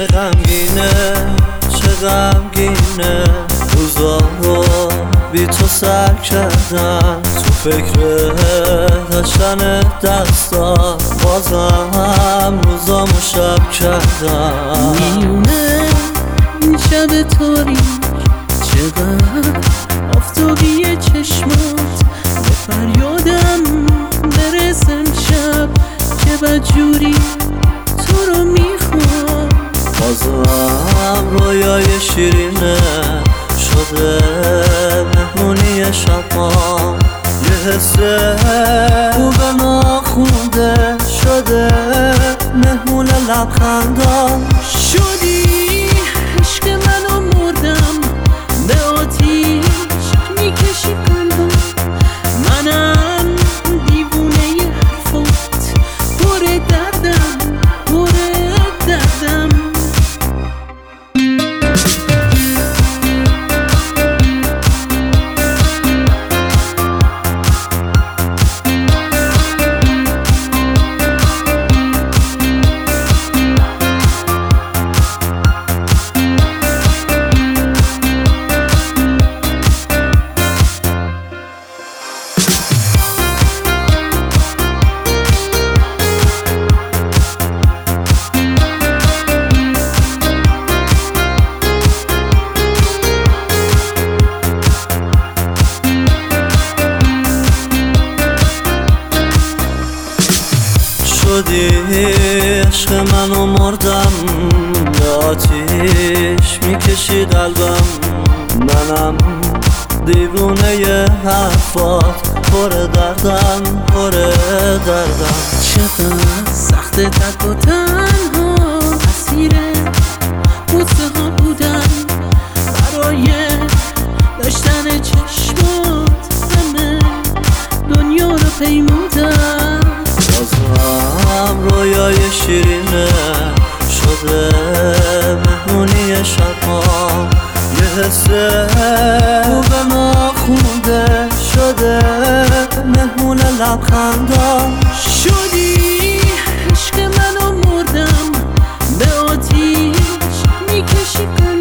چه غمگینه روزارو بی تو سر کردم، تو فکر داشتن دستا بازم روزامو شب کردم. میونه این شب تاریک چقدر آفتابی چشمات، به فریادم برسم شب که بدجوری تو رو میخوام. بازم رویای شیرینه شده مهمونی شبام، یه حس خوب ناخونده شده مهمون لبخندام. شدی عشق منو مردم، به آتیش میکشی قلبم، منم دیوونه حرفات، پر دردم پر دردم. شدی عشق منو مردم، به آتیش میکشی قلبم، منم دیوونه حرفات، پر دردم پر دردم. چقدر سخت تک و تنها اسیر بوسه ها بودم، برای داشتن چشمات همه دنیا رو پیمودم. بازم رویای شیرینه شده مهمونی شبام، یه حس خوب ناخونده شده مهمون لبخندام. شدی عشق منو مردم، به آتیش میکشی